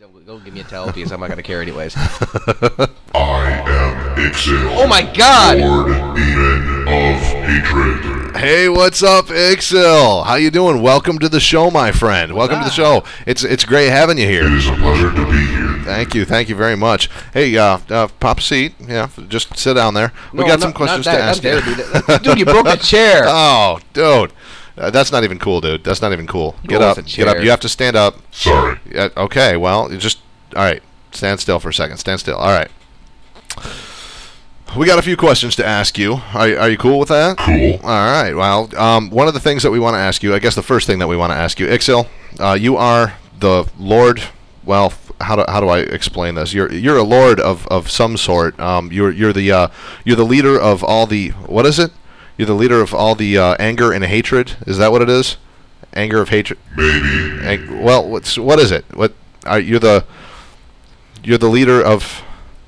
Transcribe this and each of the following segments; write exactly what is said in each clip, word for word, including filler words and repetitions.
Go, go give me a towel because I'm not going to care anyways. I am Ixil. Oh my god! Lord Demon of Hatred. Hey, what's up, Ixil? How you doing? Welcome to the show, my friend. Welcome to the show. It's it's great having you here. It is a pleasure to be here. Thank you, thank you very much. Hey, uh, uh pop a seat. Yeah, just sit down there. We No, got no, some questions not to that, ask not you. there, dude. dude, you broke a chair. Oh, dude. Uh, that's not even cool, dude. That's not even cool. Get Oh, up. it's a Get up. chair. You have to stand up. Sorry. Yeah, okay, well, you just... All right. Stand still for a second. Stand still. All right. We got a few questions to ask you. Are, are you cool with that? Cool. All right. Well, um, one of the things that we want to ask you, I guess the first thing that we want to ask you, Ixil, uh, you are the Lord... Well, how do how do I explain this? You're you're a lord of, of some sort. Um, you're you're the uh, you're the leader of all the... What is it? You're the leader of all the uh, anger and hatred. Is that what it is? Anger of hatred. Maybe. Ang- well, what's what is it? What are you're the you're the leader of?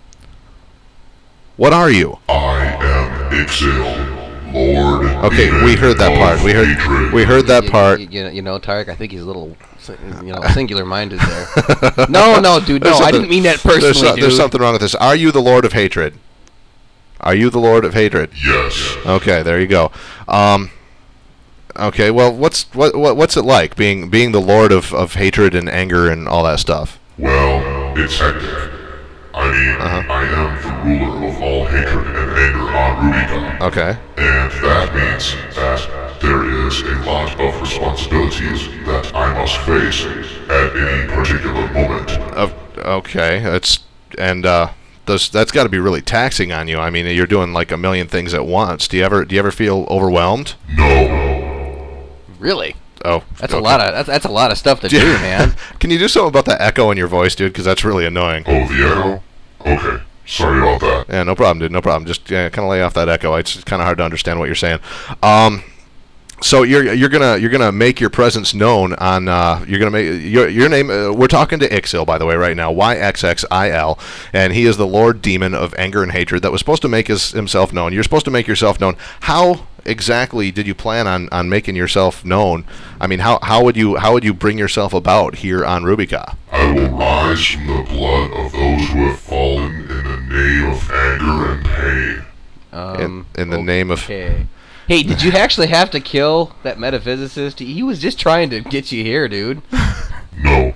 What are you? I am Ixil, Lord. Okay, Demon we heard that part. of We heard Hatred. we heard that You- part. You, you, you know, Tarek, I think he's a little, you know, singular-minded there. no, no, dude, no, There's I something- didn't mean that personally, There's, so- dude. there's something wrong with this. Are you the Lord of Hatred? Are you the Lord of Hatred? Yes. Okay, there you go. Um, okay, well, what's what, what what's it like being being the Lord of, of hatred and anger and all that stuff? Well, it's hectic. I mean, Uh-huh. I am the ruler of all hatred and anger on Rubicon. Okay. And that means that there is a lot of responsibilities that I must face at any particular moment. Uh, okay, that's and uh, those that's got to be really taxing on you. I mean, you're doing like a million things at once. Do you ever do you ever feel overwhelmed? No. Really? Oh, That's okay. a lot of that's, that's a lot of stuff to do, man. Can you do something about that echo in your voice, dude? Because that's really annoying. Oh, the echo? Okay. Sorry about that. Yeah, no problem, dude. No problem. Just yeah, kind of lay off that echo. It's kind of hard to understand what you're saying. Um, so you're you're gonna you're gonna make your presence known on uh, you're gonna make your your name. Uh, we're talking to Ixil, by the way, right now. Y X X I L, and he is the Lord Demon of anger and hatred that was supposed to make his, himself known. You're supposed to make yourself known. How exactly did you plan on, on making yourself known? I mean, how how would you how would you bring yourself about here on Rubica? I will rise from the blood of those who have fallen in the name of anger and pain. Um, In- in the name of- okay. Hey, did you actually have to kill that metaphysicist? He was just trying to get you here, dude. No.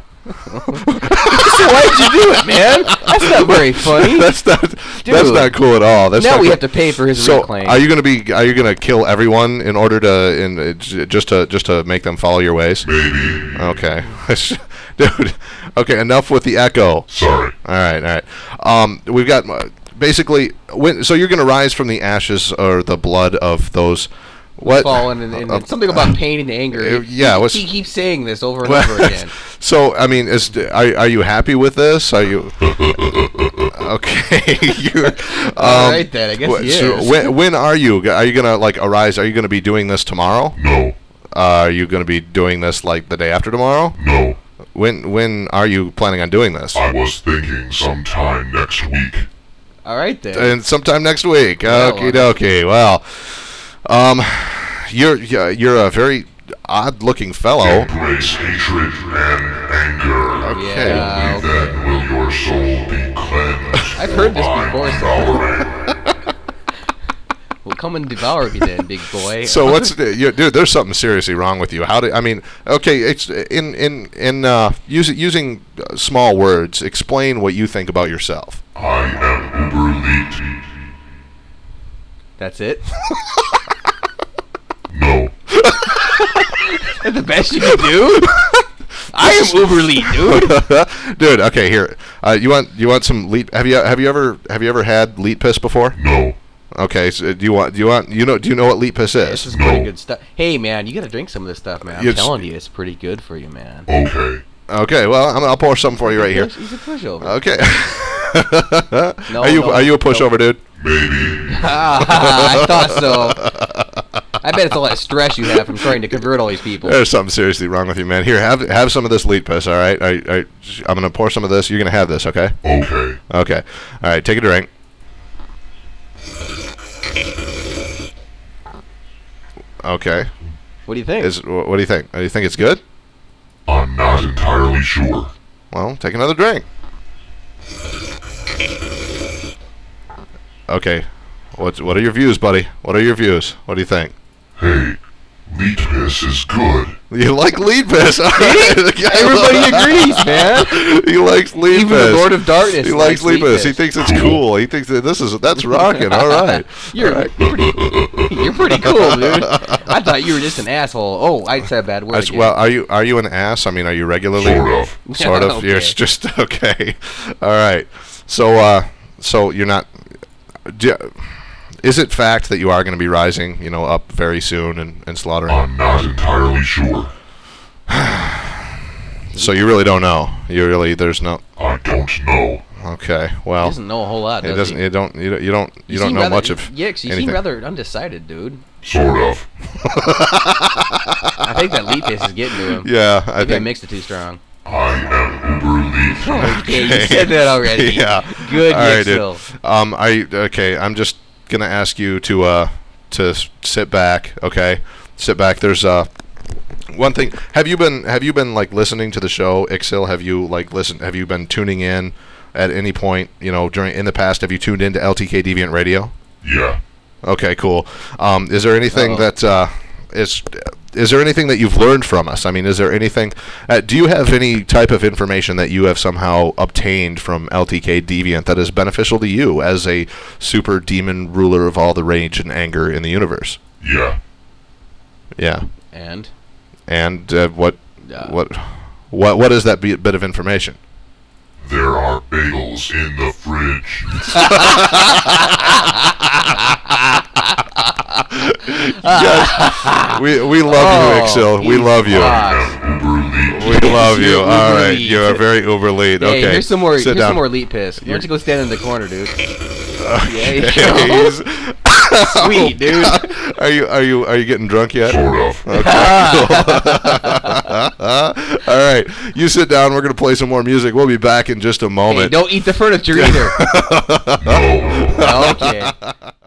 So why'd you do it, man? That's not very funny. That's not that's Dude. not cool at all. That's now not we cool. have to pay for his So, reclaim. are you gonna be? Are you gonna kill everyone in order to, in uh, j- just to just to make them follow your ways? Maybe. Okay, dude. Okay, enough with the echo. Sorry. All right, all right. Um, we've got uh, basically. When, so you're gonna rise from the ashes or the blood of those. What? Fallen and, and, Uh, and something about pain and anger. uh, He- yeah, he, what's- he keeps saying this over and over again. So I mean, is are are you happy with this? Are you okay? you um, All right, then, I guess wh- he so is. when when are you? Are you gonna like arise? Are you gonna be doing this tomorrow? No. Uh, are you gonna be doing this like the day after tomorrow? No. When when are you planning on doing this? I was thinking sometime next week. All right, then. And sometime next week. Well, Okie dokie. Well, um, you're you're you're a very odd-looking fellow. Embrace hatred and anger. Okay. Yeah, Only okay. then will your soul be cleansed. I've heard this by before, so- devouring. Well, come and devour me then, big boy. So what's the, you, dude? There's something seriously wrong with you. How do I mean? Okay, it's in in in uh, using using uh, small words. Explain what you think about yourself. I am uber elite. That's it? No. That's the best you can do? I am uber elite, dude. Dude, okay, here. Uh, you want you want some leet? Have you have you ever have you ever had leet piss before? No. Okay, so do you want do you want you know do you know what leet piss This is? is pretty No. good stuff. Hey, man, you gotta drink some of this stuff, man. I'm It's- telling you, it's pretty good for you, man. Okay. Okay, well I'm, I'll pour some for you right here. He's a pushover. Okay. No, are you no, are you a no. pushover, dude? Maybe. I thought so. I bet it's all that stress you have from trying to convert all these people. There's something seriously wrong with you, man. Here, have have some of this leet piss. All right, I, I, I'm gonna pour some of this. You're gonna have this, okay? Okay. Okay. All right, take a drink. Okay. What do you think? Is wh- what do you think? Do you think it's good? I'm not entirely sure. well, take another drink. Okay. What's what are your views, buddy? What are your views? What do you think? Hey, lead piss is good. You like lead piss? All right. The guy Everybody lo- agrees, man. He likes lead Even piss. the Lord of Darkness He likes likes lead lead piss. He piss. thinks it's cool. He thinks that this is that's rocking. All right. You're All right. pretty. You're pretty cool, dude. I thought you were just an asshole. Oh, I said a bad word As- again. well, are you are you an ass? I mean, are you regularly? Sort of. Sort of. Okay. You're s- just okay. All right. So, uh, so you're not. Do, is it fact that you are going to be rising, you know, up very soon and, and slaughtering? I'm not entirely sure. So you really don't know. You really there's no. I don't know. Okay. he Well, doesn't know a whole lot, it does doesn't. he? You don't. You don't. You don't. You, don't seem know rather, much of. Yeah, 'cause you anything. seem rather undecided, dude. Sort of. I think that lead piss is getting to him. Yeah, I Maybe I think. mixed it too strong. I am uber lead. Okay, you said that already. Yeah. Good, All right, Nick dude. Sill. Um, I okay. I'm just gonna ask you to uh to s- sit back. Okay, sit back. There's uh one thing. Have you been Have you been like listening to the show, Ixil? Have you like listen? Have you been tuning in at any point? You know, during in the past, have you tuned into L T K Deviant Radio? Yeah. Okay, cool. Um, is there anything Uh-oh. that uh, is is there anything that you've learned from us? I mean, is there anything? Uh, do you have any type of information that you have somehow obtained from L T K Deviant that is beneficial to you as a super demon ruler of all the rage and anger in the universe? Yeah. Yeah. And And uh, what uh, what what what is that be- bit of information? There are bagels in the fridge. Yes. we we love Oh, you, Ixil. We he's love you. hot. I am uber lead. We love you. You're All uber right, elite. you are very uber lead. Hey, Okay, here's some more. sit Here's down. some more elite piss. Why don't you go stand in the corner, dude? Okay. Yeah, you go. Sweet, dude. Are you are you are you getting drunk yet? Sort of. All right, you sit down. We're gonna play some more music. We'll be back in just a Hey, moment. don't eat the furniture either. No. Okay.